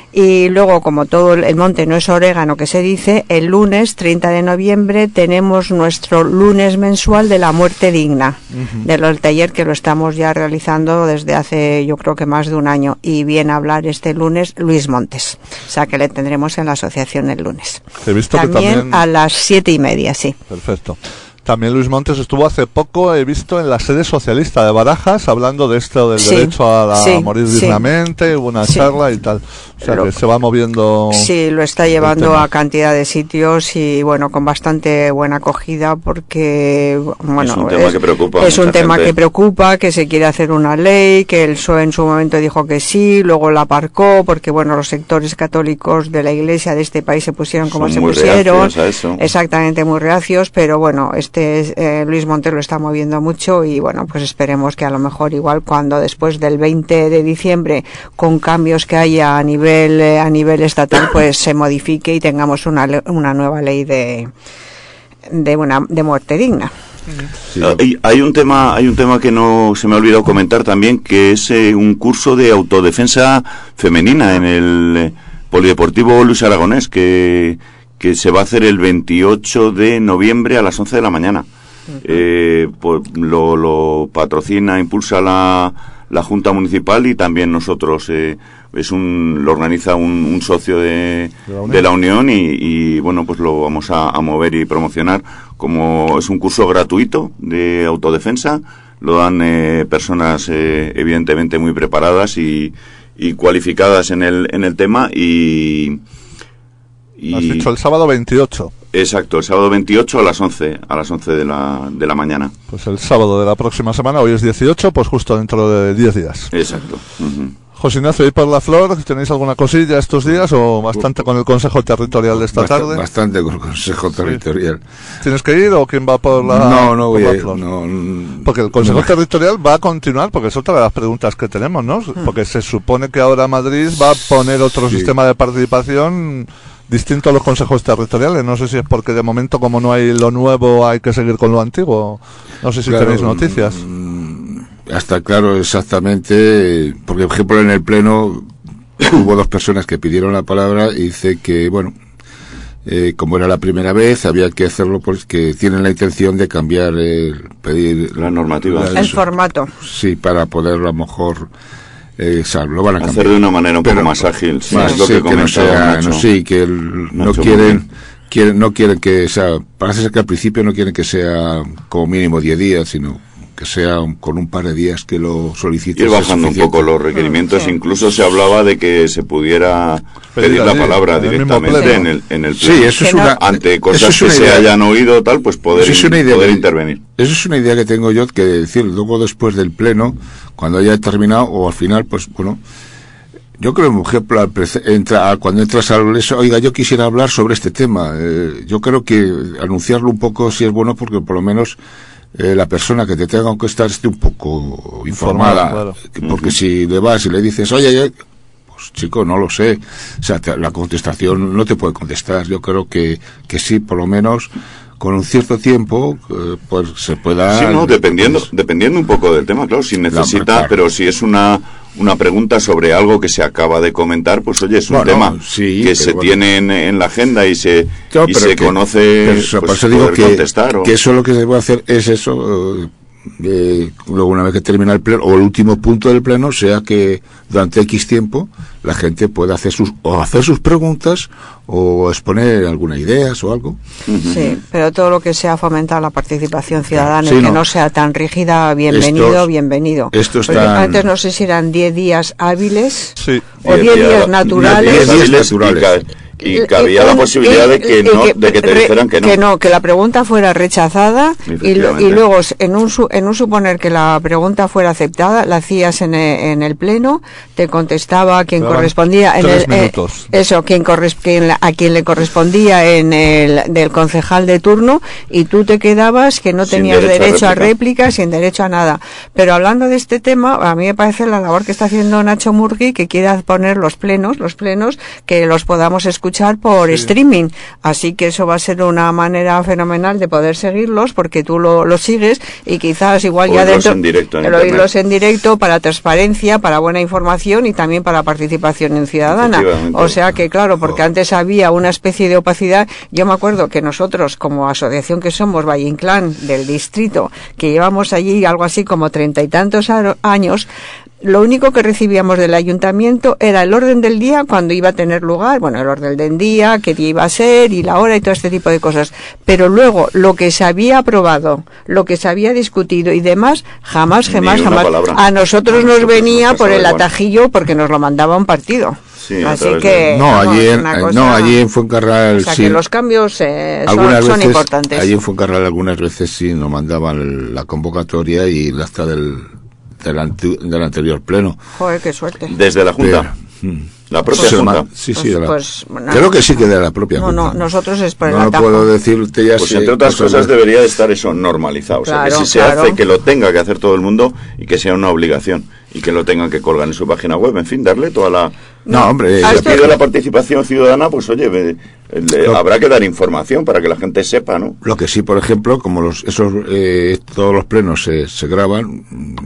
Y luego, como todo el el monte no es orégano que se dice, el lunes treinta de noviembre tenemos nuestro lunes mensual de la muerte digna, de lo- del taller que lo estamos ya realizando desde hace yo creo que más de un año, y viene a hablar este lunes Luis Montes, o sea que le tendremos en la asociación el lunes. He visto que También también... a las siete y media, sí. Perfecto. También Luis Montes estuvo hace poco, he visto, en la sede socialista de Barajas, hablando de esto del Sí, derecho a, la- sí, a morir sí. dignamente, hubo una Sí. charla y tal. O sea, que se va moviendo... Sí, lo está llevando a cantidad de sitios y, bueno, con bastante buena acogida porque, bueno... Es un tema es, que preocupa. Es un tema gente. que preocupa, que se quiere hacer una ley, que el P S O E en su momento dijo que sí, luego la aparcó porque, bueno, los sectores católicos de la Iglesia de este país se pusieron como Son se muy pusieron. reacios a eso. Exactamente, muy reacios, pero, bueno, este eh, Luis Montero lo está moviendo mucho y, bueno, pues esperemos que a lo mejor igual cuando después del veinte de diciembre, con cambios que haya a nivel a nivel estatal, pues se modifique y tengamos una una nueva ley de de una de muerte digna. Sí. Hay, hay un tema hay un tema que no se me ha olvidado comentar también, que es eh, un curso de autodefensa femenina en el eh, Polideportivo Luis Aragonés, que que se va a hacer el veintiocho de noviembre a las once de la mañana. Uh-huh. eh, pues, lo, lo patrocina, impulsa la la Junta Municipal y también nosotros. Eh, es un lo organiza un, un socio de, de, la de la Unión y, y bueno, pues lo vamos a, a mover y promocionar. Como es un curso gratuito de autodefensa, lo dan eh, personas eh, evidentemente muy preparadas y, y cualificadas en el en el tema y, y has dicho el sábado veintiocho. Exacto, el sábado veintiocho a las once, a las once de la de la mañana. Pues el sábado de la próxima semana, hoy es dieciocho, pues justo dentro de diez días. Exacto. Uh-huh. José Ignacio, ¿y por la Flor tenéis alguna cosilla estos días o bastante con el Consejo Territorial de esta Bast- tarde? Bastante con el Consejo Territorial. Sí. ¿Tienes que ir o quién va por la No, no por voy la a ir. Flor? No, porque el Consejo no. Territorial va a continuar, porque es otra de las preguntas que tenemos, ¿no? Porque se supone que ahora Madrid va a poner otro sí. sistema de participación distinto a los consejos territoriales. No sé si es porque de momento, como no hay lo nuevo, hay que seguir con lo antiguo. No sé si claro, tenéis noticias. Hasta claro exactamente, porque por ejemplo en el pleno hubo dos personas que pidieron la palabra y dice que, bueno, eh, como era la primera vez, había que hacerlo porque tienen la intención de cambiar, eh, pedir la normativa. La, el formato. Sí, para poder a lo mejor... Eh, o sea, lo van a cambiar. Hacer de una manera un Pero, poco más ágil, sí, más, es lo sí, que, que no sea, Nacho, no, sí, que el, no quieren, quieren, no quieren que, o sea, parece ser que al principio no quieren que sea como mínimo diez días, sino que sea un, con un par de días que lo soliciten. Ir bajando un poco los requerimientos, sí. Incluso se hablaba de que se pudiera pedir la palabra directamente en el en el pleno. Sí, eso es una, ante cosas es una que idea. se hayan oído tal, pues poder, es una idea poder que, intervenir. Eso es una idea que tengo yo, que decir, luego después del pleno, cuando haya terminado, o al final, pues bueno, yo creo, por ejemplo, entra, cuando entras al eso, oiga, yo quisiera hablar sobre este tema. Eh, yo creo que anunciarlo un poco sí es bueno, porque por lo menos eh, la persona que te tenga que contestar esté un poco informada. Claro. Porque uh-huh. si le vas y le dices, oye, pues chico, no lo sé. O sea, te, la contestación no te puede contestar. Yo creo que, que sí, por lo menos con un cierto tiempo, eh, pues se pueda... Sí, no, dependiendo, pues, dependiendo un poco del tema, claro, si necesita, claro. Pero si es una... una pregunta sobre algo que se acaba de comentar, pues oye, es un bueno, tema sí, que se bueno. tiene en, en la agenda y se, no, y se que, conoce, eso, pues, por eso digo que, contestar. O... que eso lo que se puede hacer es eso, eh, eh, luego una vez que termina el pleno, o el último punto del pleno, sea que durante X tiempo la gente pueda hacer sus, o hacer sus preguntas, o exponer algunas ideas o algo. Sí, pero todo lo que sea fomentar la participación ciudadana sí, y que no. no sea tan rígida, bienvenido, Estos, bienvenido. Esto Porque están... antes no sé si eran diez días hábiles sí. o diez días naturales. diez días naturales. Y cabía la posibilidad de que no, de que te dijeran que no. Que no, que la pregunta fuera rechazada y, y luego en un en un suponer que la pregunta fuera aceptada, la hacías en el, en el pleno, te contestaba quien Pero correspondía en el eh, eso, quien, corres, quien a quien le correspondía en el del concejal de turno y tú te quedabas que no tenías derecho, derecho a, réplica. a réplica, sin derecho a nada. Pero hablando de este tema, a mí me parece la labor que está haciendo Nacho Murgui, que quiera poner los plenos, los plenos que los podamos escuchar escuchar por sí. streaming, así que eso va a ser una manera fenomenal de poder seguirlos porque tú lo, lo sigues y quizás igual oírlos ya dentro en directo, en el oírlos en directo para transparencia, para buena información y también para participación en ciudadana, o sea que claro, porque antes había una especie de opacidad. Yo me acuerdo que nosotros como asociación que somos Valle Inclán del distrito, que llevamos allí algo así como treinta y tantos años, lo único que recibíamos del ayuntamiento era el orden del día cuando iba a tener lugar, bueno, el orden del día, qué día iba a ser y la hora y todo este tipo de cosas. Pero luego, lo que se había aprobado, lo que se había discutido y demás, jamás, jamás, jamás. Palabra. A nosotros nos venía por el atajillo porque nos lo mandaba un partido. Sí, así que no, allí en, cosa, no, allí en Fuencarral, o sea, sí, que los cambios eh, son, algunas son veces, importantes. Allí en Fuencarral algunas veces sí nos mandaban la convocatoria y el acta del, del, anti, del anterior pleno. Joder, qué suerte. Desde la Junta. Pero, hmm. La propia pues, Junta. Sí, pues, sí, de la, pues, no, creo que sí que de la propia no, Junta. No, nosotros es por el no, no puedo decirte ya pues si entre otras cosas, cosas debería de estar eso normalizado. Claro, o sea, que si claro. se hace, que lo tenga que hacer todo el mundo y que sea una obligación. Y que lo tengan que colgar en su página web. En fin, darle toda la... No, hombre... Si se pide la participación ciudadana, pues oye, le, le, lo, habrá que dar información para que la gente sepa, ¿no? Lo que sí, por ejemplo, como los esos eh, todos los plenos se, se graban,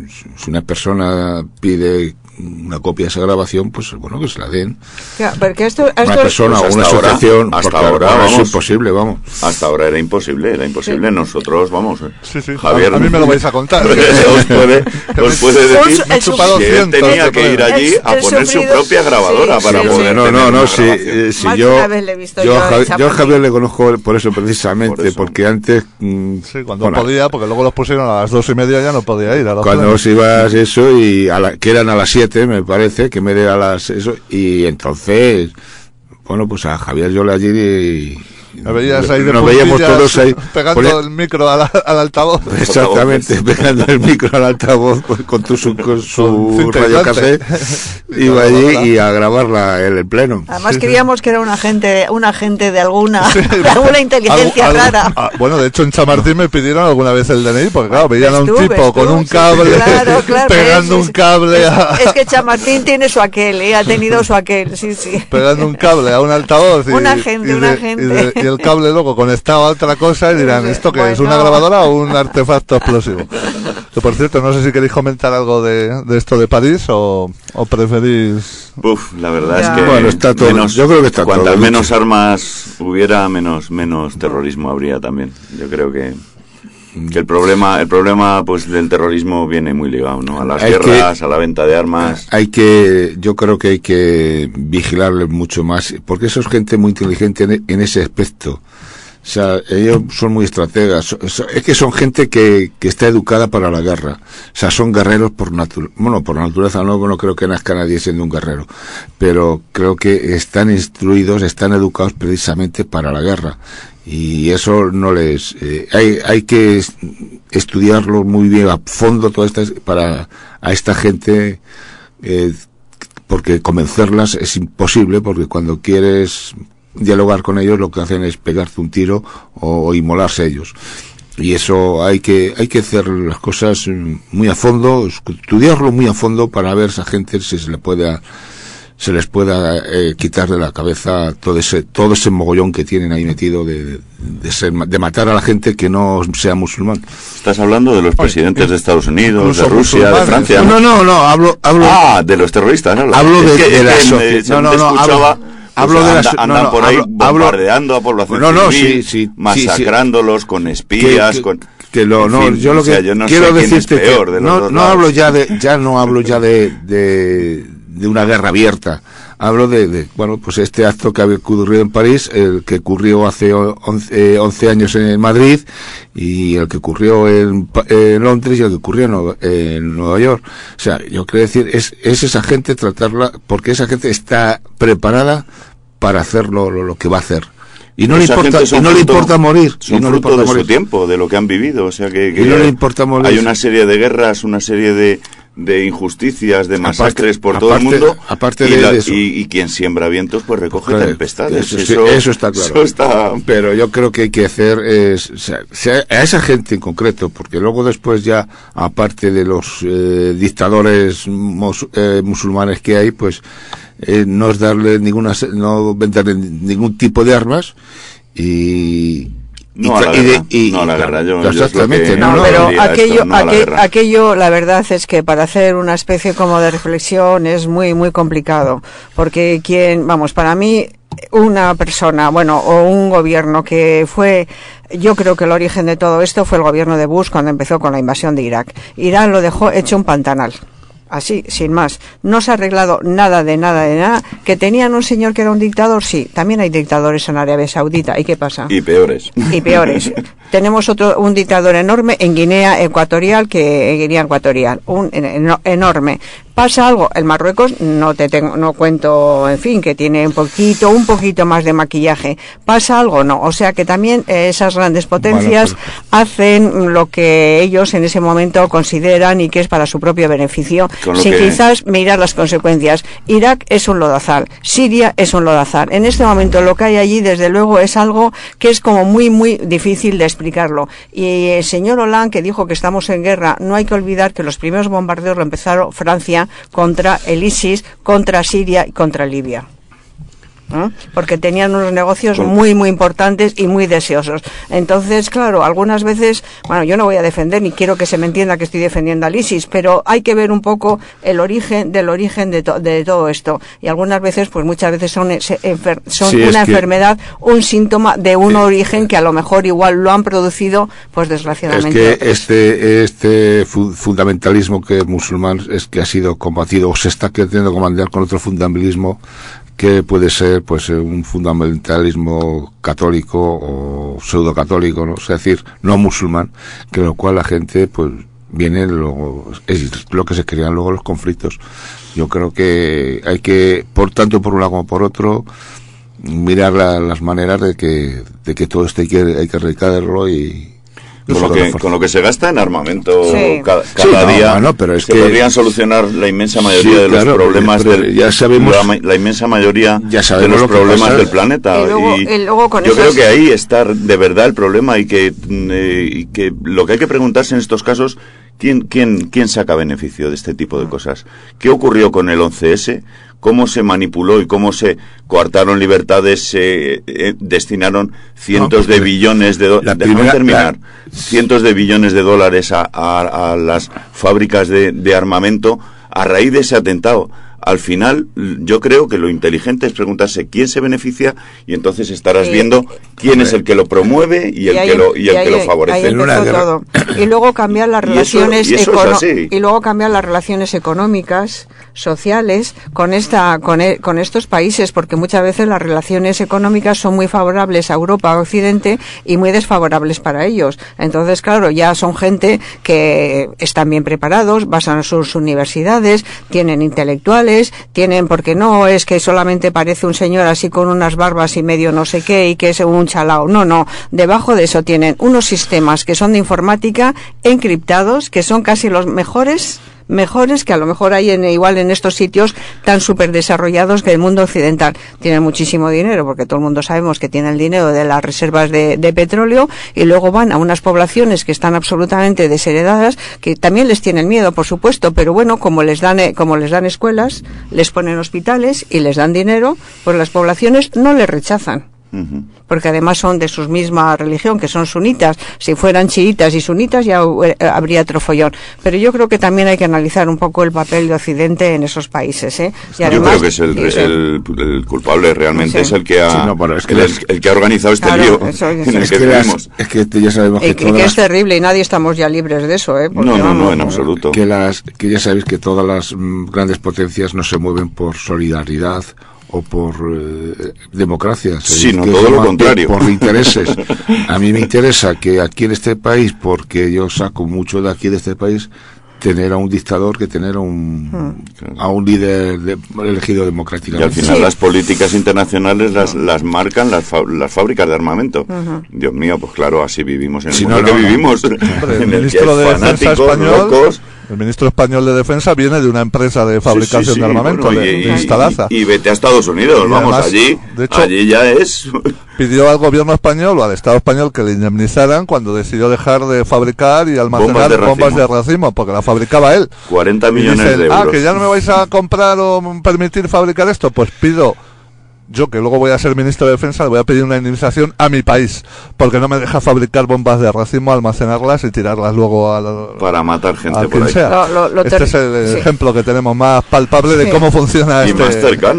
si una persona pide una copia de esa grabación, pues bueno, que se la den. Ya, porque esto, esto una persona pues o una asociación, hasta porque ahora ahora vamos, es imposible, vamos. Hasta ahora era imposible, era imposible. Sí. Nosotros, vamos, sí, sí. Javier... A, a mí me lo vais a contar. os puede, os puede decir el el que él tenía que ir allí el, a el poner sufrido, su propia grabadora sí, para sí, poder... Sí. No, no, no, si, eh, si yo... Yo, yo, a, yo a Javier le conozco por eso precisamente, por eso. Porque antes... Mmm, sí, cuando bueno, podía, porque luego los pusieron a las dos y media, ya no podía ir. A los cuando os ibas eso, y a la, que eran a las siete, me parece, que me era a las... eso y entonces, bueno, pues a Javier yo le allí y... Me veías ahí de nos veíamos todos ahí pegando ponía, el micro al, al altavoz. Exactamente, pegando el micro al altavoz con, con, tu, su, con su radio cassette. Iba allí y a grabarla en el pleno. Además sí, creíamos sí. que era un agente, un agente de alguna, sí. de alguna inteligencia algo, rara. Algo, ah, bueno, de hecho en Chamartín me pidieron alguna vez el D N I, porque claro, veían a un estuve, tipo estuve, con un sí, cable, claro, claro, pegando es, un cable a... Es, es que Chamartín tiene su aquel, ¿eh? Ha tenido su aquel, sí, sí. Pegando un cable a un altavoz y, un agente, y, un de, agente. Y, de, y el cable luego conectado a otra cosa y dirán, ¿esto qué bueno. es? ¿Una grabadora o un artefacto explosivo? Que por cierto, no sé si queréis comentar algo de, de esto de París o, o preferís... Uf, la verdad ya. es que bueno, está todo, menos, yo creo que está cuantas todo menos armas hubiera, menos menos terrorismo habría también. Yo creo que que el problema el problema pues del terrorismo viene muy ligado, ¿no? A las hay guerras, que, a la venta de armas. Hay que, yo creo que hay que vigilarles mucho más, porque eso es gente muy inteligente en, en ese aspecto. O sea, ellos son muy estrategas. Es que son gente que, que está educada para la guerra. O sea, son guerreros por naturaleza. Bueno, por naturaleza no, no creo que nazca nadie siendo un guerrero. Pero creo que están instruidos, están educados precisamente para la guerra. Y eso no les... Eh, hay, hay que estudiarlo muy bien a fondo toda esta, para a esta gente, eh, porque convencerlas es imposible, porque cuando quieres dialogar con ellos lo que hacen es pegarte un tiro o, o inmolarse ellos, y eso hay que hay que hacer las cosas muy a fondo, estudiarlo muy a fondo para ver a esa gente si se le pueda se les pueda eh, quitar de la cabeza todo ese todo ese mogollón que tienen ahí metido de de, ser, de matar a la gente que no sea musulmán. Estás hablando de los presidentes Oye, de Estados Unidos, de Rusia, de Francia. No, no, no, hablo hablo Ah, de los terroristas, ¿no? Hablo de, que, de la que, no, no, no, escuchaba hablo, Hablo de anda, las, andan no, por no, ahí hablo, bombardeando a población no, no, civil, sí, sí, masacrándolos sí, sí. con espías, que, que, con que lo no, fin, yo lo que o sea, yo no quiero sé decirte quién es peor que de los no dos no lados. hablo ya de ya no hablo ya de de, de una guerra abierta. Hablo de, de, bueno, pues este acto que había ocurrido en París, el que ocurrió hace once, once años en Madrid, y el que ocurrió en, en Londres y el que ocurrió en, en Nueva York. O sea, yo quiero decir, es, es esa gente tratarla, porque esa gente está preparada para hacer lo, lo, lo que va a hacer. Y no, le importa, y no fruto, le importa morir. Son y no fruto le importa de morir. su tiempo, de lo que han vivido. O sea, que, que y no le importa morir. Hay una serie de guerras, una serie de... de injusticias, de masacres aparte, por todo aparte, el mundo, aparte y, de la, eso. Y, y quien siembra vientos pues recoge claro, tempestades. Eso, eso, eso está claro. Eso está... Pero yo creo que hay que hacer es, o sea, a esa gente en concreto, porque luego después ya, aparte de los eh, dictadores mus, eh, musulmanes que hay, pues eh, no es darle ninguna, no venderle ningún tipo de armas y No a la y guerra, de, y, no a la guerra, yo, exactamente, yo es lo que, no, no, pero diría aquello, esto, no aquel, la aquello, la verdad es que para hacer una especie como de reflexión es muy, muy complicado, porque quien, vamos, para mí, una persona, bueno, o un gobierno que fue, yo creo que el origen de todo esto fue el gobierno de Bush cuando empezó con la invasión de Irak. Irán lo dejó hecho un pantanal. Así, sin más. No se ha arreglado nada de nada de nada. Que tenían un señor que era un dictador, sí. También hay dictadores en Arabia Saudita. ¿Y qué pasa? Y peores. Y peores. Tenemos otro, un dictador enorme en Guinea Ecuatorial, que en Guinea Ecuatorial. Un en, en, enorme. Pasa algo, el Marruecos no te tengo, no cuento, en fin, que tiene un poquito, un poquito más de maquillaje. Pasa algo, no. O sea que también eh, esas grandes potencias bueno, pues, hacen lo que ellos en ese momento consideran y que es para su propio beneficio, sin que... quizás mirar las consecuencias. Irak es un lodazal, Siria es un lodazal. En este momento lo que hay allí, desde luego, es algo que es como muy, muy difícil de explicarlo. Y el señor Hollande, que dijo que estamos en guerra, no hay que olvidar que los primeros bombardeos lo empezaron Francia contra el ISIS, contra Siria y contra Libia. ¿Eh? Porque tenían unos negocios muy muy importantes y muy deseosos. Entonces, claro, algunas veces, bueno, yo no voy a defender ni quiero que se me entienda que estoy defendiendo al ISIS, pero hay que ver un poco el origen del origen de, to de todo esto. Y algunas veces, pues muchas veces son, enfer son sí, una enfermedad, un síntoma de un eh, origen que a lo mejor igual lo han producido, pues desgraciadamente. Es que este este fu fundamentalismo que es musulmán es que ha sido combatido o se está queriendo combatir con otro fundamentalismo que puede ser pues un fundamentalismo católico o pseudo católico, ¿no? Es decir, no musulmán, que lo cual la gente pues viene luego, es lo que se crean luego los conflictos. Yo creo que hay que, por tanto por un lado como por otro, mirar la, las maneras de que de que todo esto hay que hay que erradicarlo y Con lo, que, con lo que se gasta en armamento sí. cada, cada sí, día, no, bueno, pero es se que podrían solucionar la inmensa mayoría sí, de los claro, problemas pero, pero del, ya sabemos, la, la inmensa mayoría ya de los problemas del planeta. Y luego, y y luego con yo esas... creo que ahí está de verdad el problema y que, eh, y que lo que hay que preguntarse en estos casos, ¿quién, quién, quién saca beneficio de este tipo de cosas? ¿Qué ocurrió con el once ese? ¿Cómo se manipuló y cómo se coartaron libertades, se eh, eh, destinaron cientos no, de billones de dólares, déjame terminar, la... cientos de billones de dólares a, a, a las fábricas de, de armamento a raíz de ese atentado? Al final, yo creo que lo inteligente es preguntarse quién se beneficia y entonces estarás eh, viendo quién es el que lo promueve y el y ahí, que lo y el y ahí, que lo favorece. Ahí todo. Y luego cambiar las relaciones y eso, y, eso es y luego cambiar las relaciones económicas, sociales con esta con, e con estos países, porque muchas veces las relaciones económicas son muy favorables a Europa, a Occidente y muy desfavorables para ellos. Entonces, claro, ya son gente que están bien preparados, basan sus universidades, tienen intelectuales, tienen, porque no es que solamente parece un señor así con unas barbas y medio no sé qué y que es un chalao, no, no, debajo de eso tienen unos sistemas que son de informática encriptados, que son casi los mejores mejores que a lo mejor hay en, igual en estos sitios tan súper desarrollados que el mundo occidental. Tienen muchísimo dinero, porque todo el mundo sabemos que tiene el dinero de las reservas de, de petróleo, y luego van a unas poblaciones que están absolutamente desheredadas, que también les tienen miedo, por supuesto, pero bueno, como les dan, eh, como les dan escuelas, les ponen hospitales y les dan dinero, pues las poblaciones no les rechazan. Uh-huh. Porque además son de su misma religión, que son sunitas. Si fueran chiitas y sunitas ya habría otro follón. Pero yo creo que también hay que analizar un poco el papel de Occidente en esos países, ¿eh? Y además, yo creo que es el, sí, el, el culpable realmente, sí. es el que ha, sí, no, bueno, es que el, las, el que ha organizado este claro, lío eso, eso, en el es que, que las, es que ya sabemos que, y, todas y que las, es terrible y nadie estamos ya libres de eso, ¿eh? No, no, no, no, en absoluto. Que, las, que ya sabéis que todas las mm, grandes potencias no se mueven por solidaridad o por eh, democracia, sí, no, todo lo contrario, por intereses. A mí me interesa que aquí en este país, porque yo saco mucho de aquí de este país, tener a un dictador que tener a un hmm. a un líder de, elegido democráticamente. Y al final sí. las políticas internacionales las las marcan las, fa las fábricas de armamento. Uh-huh. Dios mío, pues claro, así vivimos en el si mundo no, no, que no. vivimos. Hombre, el ministro de Defensa español, locos. El ministro español de Defensa viene de una empresa de fabricación sí, sí, sí. de armamento, bueno, de, y, de Instalaza. Y, y vete a Estados Unidos, y vamos, además, allí, de hecho, allí ya es... Pidió al gobierno español o al Estado español que le indemnizaran cuando decidió dejar de fabricar y almacenar bombas de racimo, bombas de racimo porque la fabricaba él. cuarenta millones dicen, de euros. Ah, que ya no me vais a comprar o permitir fabricar esto, pues pido... Yo, que luego voy a ser ministro de Defensa, le voy a pedir una indemnización a mi país, porque no me deja fabricar bombas de racimo, almacenarlas y tirarlas luego a la, para matar gente a por quien ahí. Sea. Lo, lo, lo este es el sí. ejemplo que tenemos más palpable de sí. cómo funciona y este... más cercano.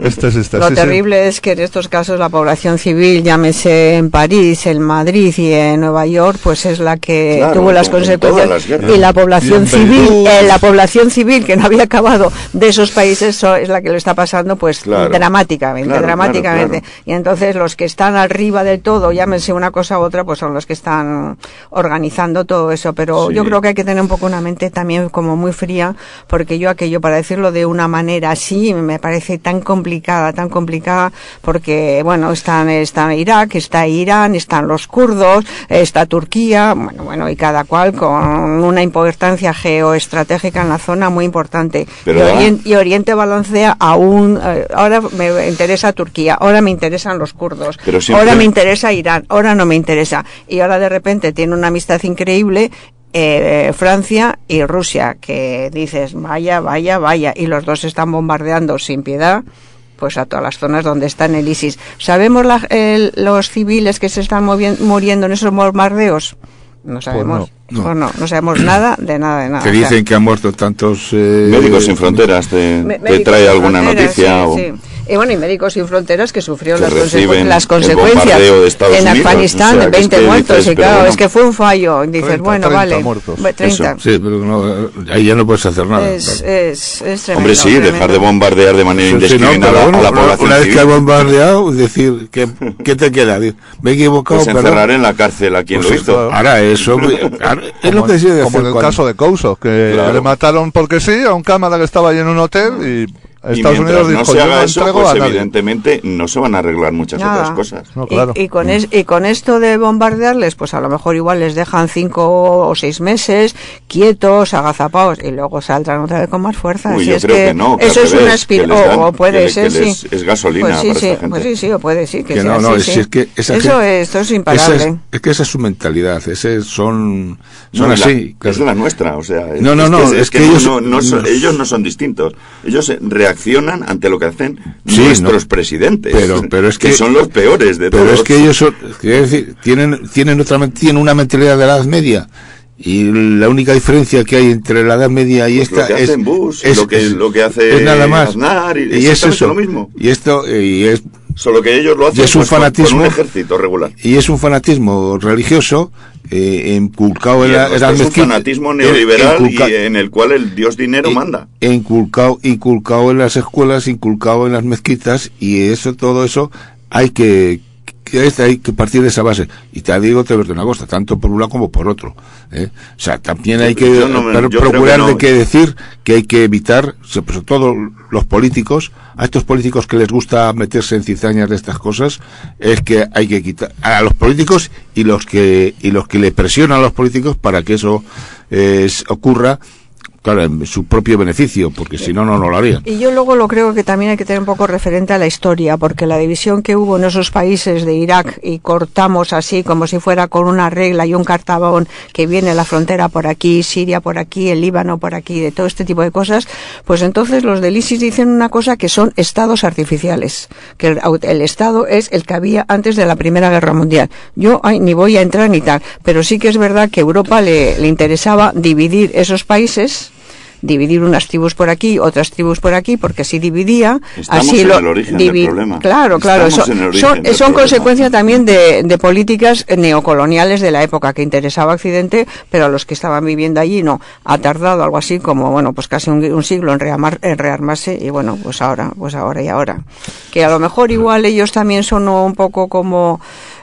Este existe, Lo sí, terrible sí. es que en estos casos la población civil, llámese en París, en Madrid y en Nueva York, pues es la que Claro, tuvo las como en todas consecuencias. las guerras. Y la población Y en civil, Beirut. eh, la población civil que no había acabado de esos países so- es la que lo está pasando, pues Claro. dramáticamente, Claro, dramáticamente. claro, claro. Y entonces los que están arriba del todo, llámense una cosa u otra, pues son los que están organizando todo eso. Pero Sí. yo creo que hay que tener un poco una mente también como muy fría, porque yo aquello, para decirlo de una manera así, me parece tan complicada, tan complicada, porque, bueno, están, está Irak, está Irán, están los kurdos, está Turquía, bueno, bueno, y cada cual con una importancia geoestratégica en la zona muy importante. Pero y, da- Oriente, y Oriente Balancea aún, eh, ahora me interesa Turquía, ahora me interesan los kurdos, Pero siempre- ahora me interesa Irán, ahora no me interesa. Y ahora de repente tiene una amistad increíble eh, Francia y Rusia, que dices, vaya, vaya, vaya, y los dos están bombardeando sin piedad pues a todas las zonas donde están el ISIS. ¿Sabemos la, el, los civiles que se están movi- muriendo en esos bombardeos? No sabemos. no. Pues no, no sabemos nada de nada de nada. Que O sea, dicen que han muerto tantos... eh, Médicos Sin Fronteras, te, Me- te Médicos trae Sin alguna Fronteras, noticia. sí, o... sí. Y bueno, y Médicos Sin Fronteras que sufrió Que las, consecu- reciben las el consecuencias bombardeo de Estados en Unidos, Afganistán, o sea, que veinte es que muertos, dices, y pero claro, bueno, es que fue un fallo. Dices, treinta, bueno, treinta vale, muertos. treinta. Eso, sí, pero no, ahí ya no puedes hacer nada. Es, es, es tremendo. Hombre, sí, tremendo. dejar de bombardear de manera Sí, sí, no, indiscriminada pero bueno, a la una- población una vez civil. que has bombardeado, decir, ¿qué, qué te queda? Me he equivocado, Pues pero... encerrar en la cárcel a quien Pues lo sí, hizo. claro. Ahora eso, ahora, es lo que se debe como hacer en el cuando- caso de Couso, que Claro. le mataron porque sí a un cámara que estaba ahí en un hotel y Y Estados mientras Unidos no dijo, se yo haga no eso, entrego pues a nadie. evidentemente no se van a arreglar muchas Nada. otras cosas. No, claro. Y, y con es- y con esto de bombardearles, pues a lo mejor igual les dejan cinco o seis meses quietos, agazapados, y luego saldrán otra vez con más fuerza. Uy, Si yo es creo que, que no, que eso al es revés, una que espina, les dan- o, o puede que- ser, que les- sí. es gasolina pues sí, para sí, esta gente. pues sí, sí, o puede sí, que, Que sea no, no, así, es, sí. es que esa eso gente- es, esto es esa imparable. es, es que esa es su mentalidad, ese son, son No, así. la- es la nuestra, o sea, No, no, es no, que, es que ellos- no, no son, no- ellos no son distintos. Ellos eh, reaccionan ante lo que hacen Sí, nuestros no. presidentes, Pero- pero es que- son los peores de Pero todos. es que ellos son, quiero decir, tienen, tienen otra, men- tienen una mentalidad de la Edad Media. Y la única diferencia que hay entre la Edad Media y Pues esta lo que es, hace Bush, es- lo que es- lo que hace es nada más. Aznar, y, Y es exactamente eso. lo mismo. Y esto, eh, y es, Solo que ellos lo hacen y es un pues, con- fanatismo. con un ejército regular. y es un fanatismo religioso, eh, inculcado Y en el la, en nuestro las es un mezquitas, fanatismo eh, neoliberal inculca- y en el cual el dios dinero eh, manda. e inculcado, inculcado en las escuelas, inculcado en las mezquitas, y eso, todo eso, hay que, que es- hay que partir de esa base. Y te digo, te una cosa, tanto por un lado como por otro. ¿eh? O sea, también hay que Yo no me- pro- yo creo procurar que no. de que decir que hay que evitar, sobre todo los políticos, a estos políticos que les gusta meterse en cizañas de estas cosas, es que hay que quitar a los políticos y los que y los que le presionan a los políticos para que eso eh, ocurra. Claro, en su propio beneficio, porque si no, no, no lo harían. Y yo luego lo creo que también hay que tener un poco referente a la historia, porque la división que hubo en esos países de Irak, y cortamos así como si fuera con una regla y un cartabón que viene la frontera por aquí, Siria por aquí, el Líbano por aquí, de todo este tipo de cosas, pues entonces los del ISIS dicen una cosa que son estados artificiales, que el, el estado es el que había antes de la Primera Guerra Mundial. Yo ay, ni voy a entrar ni tal, pero sí que es verdad que a Europa le, le interesaba dividir esos países, dividir unas tribus por aquí, otras tribus por aquí, porque si dividía, Estamos así en lo el origen divi- del problema. Claro, claro, Estamos eso- en el origen son, del son problema. consecuencia también de, de políticas neocoloniales de la época que interesaba a Occidente, pero a los que estaban viviendo allí no. Ha tardado algo así como, bueno, pues casi un, un siglo en, rearmar, en rearmarse, y bueno, pues ahora, pues ahora y ahora. Que a lo mejor igual ellos también son un poco como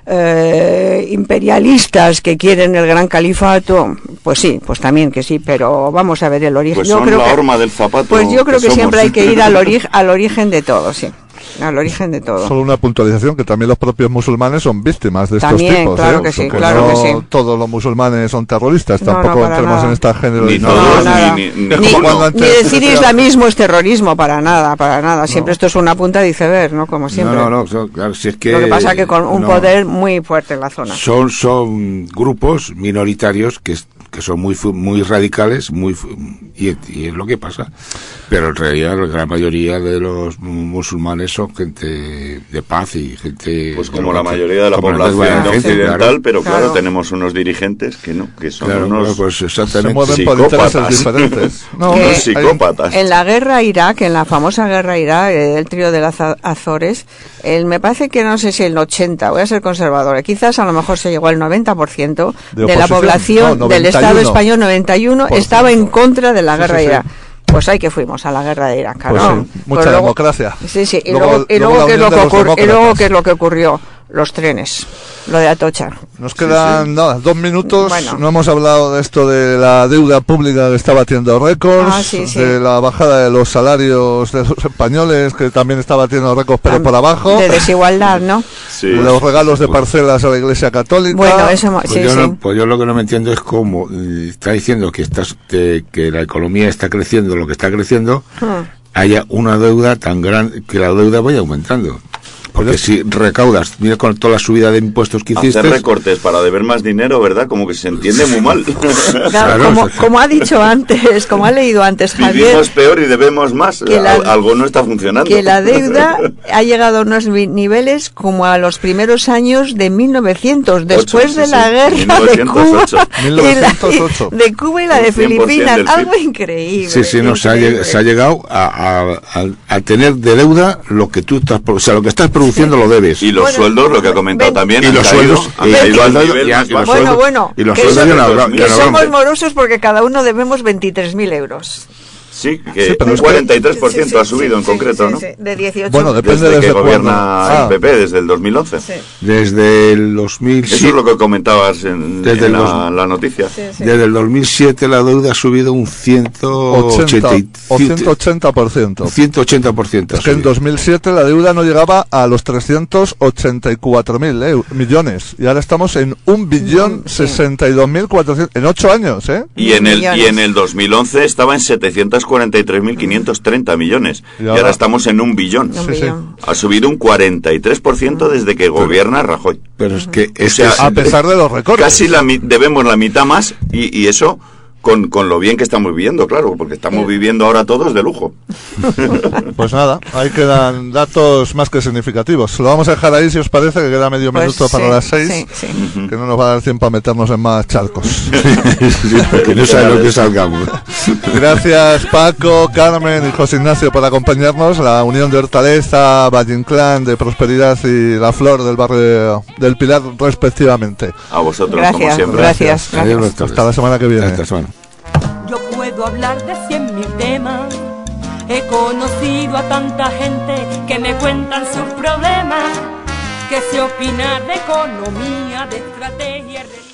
eh, imperialistas que quieren el gran califato, pues sí, pues también que sí, pero vamos a ver el origen. Pues yo son creo la que, horma del zapato. pues yo creo que, somos. siempre hay que ir al, ori al origen de todo, sí, al origen de todo. Solo una puntualización, que también los propios musulmanes son víctimas de estos También, tipos. claro ¿eh? que sí, Porque claro no que sí. todos los musulmanes son terroristas, No, no, tampoco para entremos nada. en este género Ni de todos, No, ni- nada. ni- ni- Es Ni, como cuando ni antes- decir islamismo es terrorismo, para nada, para nada. Siempre esto es una punta de iceberg, ¿no? Como siempre. No, no, no, son- claro, si es que... Lo que pasa es que con un no, poder muy fuerte en la zona. Son, son grupos minoritarios que, que son muy muy radicales, muy y, y es lo que pasa. Pero en realidad la gran mayoría de los musulmanes son gente de paz y gente... Pues como la mayoría de la población occidental, claro. Pero claro, claro, tenemos unos dirigentes que no, que son claro, unos pues exactamente. Se mueven por intereses diferentes. No, unos psicópatas. En la guerra Irak, en la famosa guerra Irak, el trío de las Azores, el, me parece que no sé si el ochenta, voy a ser conservadora, quizás a lo mejor se llegó al noventa por ciento de, de la población no, del Estado español, noventa y uno, estaba en contra de la guerra sí, sí, Irak. Sí. Pues ahí que fuimos a la guerra de Irak, pues ¿no? Sí, mucha pues democracia. Luego, sí, sí, y luego, luego, y luego, luego, ¿qué, es lo que ocurrió, y luego qué es lo que ocurrió? Los trenes, lo de Atocha. Nos quedan sí, sí. nada, dos minutos. Bueno. No hemos hablado de esto de la deuda pública que está batiendo récords, ah, sí, sí. de la bajada de los salarios de los españoles que también está batiendo récords, pero por abajo. De desigualdad, ¿no? Sí. Los regalos de parcelas a la Iglesia Católica. Bueno, eso pues, sí, yo sí. No, pues yo lo que no me entiendo es cómo eh, está diciendo que, estás, que, que la economía está creciendo, lo que está creciendo, hmm. haya una deuda tan grande, que la deuda vaya aumentando. Porque si recaudas, mira con toda la subida de impuestos que hiciste... Hacer recortes para deber más dinero, ¿verdad? Como que se entiende muy mal. Claro, claro, como, como ha dicho antes, como ha leído antes Javier... Vivimos peor y debemos más. La, algo no está funcionando. Que la deuda ha llegado a unos niveles como a los primeros años de mil novecientos, después Ocho, de sí, la sí. guerra mil novecientos ocho. De Cuba, mil novecientos ocho. Y la, de Cuba y la de Filipinas. Algo increíble. Sí, sí, no, se ha, se ha llegado a, a, a, a tener de deuda lo que tú estás... O sea, lo que estás produciendo lo debes. Y los bueno, sueldos, lo que ha comentado ven, también, y los caído, sueldos, han y, caído y, al y, nivel y, más y los bajo. sueldos, bueno, bueno, y los que, sueldos so, ya no, que ya no somos morosos porque cada uno debemos veintitrés mil euros. Sí, que sí, un cuarenta y tres por ciento sí, sí, ha subido sí, en concreto, sí, ¿no? Sí, sí, de dieciocho. Bueno, depende desde de que gobierna ah. el P P, desde el dos mil once. Sí. Desde el dos mil siete. Eso es lo que comentabas en, desde en el la, la noticia. Sí, sí. Desde el dos mil siete la deuda ha subido un ciento ochenta por ciento. ciento ochenta por ciento. Es que en dos mil siete la deuda no llegaba a los trescientos ochenta y cuatro mil eh, millones. Y ahora estamos en un billón sesenta y dos mil cuatrocientos. En ocho años, ¿eh? Y en, el, y en el dos mil once estaba en setecientos cuarenta y tres mil quinientos treinta millones. Y ahora, y ahora estamos en un billón. Un sí, billón. Sí. Ha subido un cuarenta y tres por ciento desde que gobierna Rajoy. Pero es que... Es o sea, a pesar de los recortes. Casi la, debemos la mitad más y, y eso... Con, con lo bien que estamos viviendo, claro, porque estamos viviendo ahora todos de lujo. Pues nada, ahí quedan datos más que significativos. Lo vamos a dejar ahí, si os parece, que queda medio pues minuto sí, para las seis, sí, sí. que no nos va a dar tiempo a meternos en más charcos. Que no sabe lo que salgamos. Gracias Paco, Carmen y José Ignacio por acompañarnos. La Unión de Hortaleza, Valle Inclán de Prosperidad y La Flor del barrio del Pilar, respectivamente. A vosotros, gracias, como siempre. Gracias, gracias. gracias. Hasta la semana que viene. Hasta la semana. Yo puedo hablar de cien mil temas, he conocido a tanta gente que me cuentan sus problemas, que se opina de economía, de estrategia.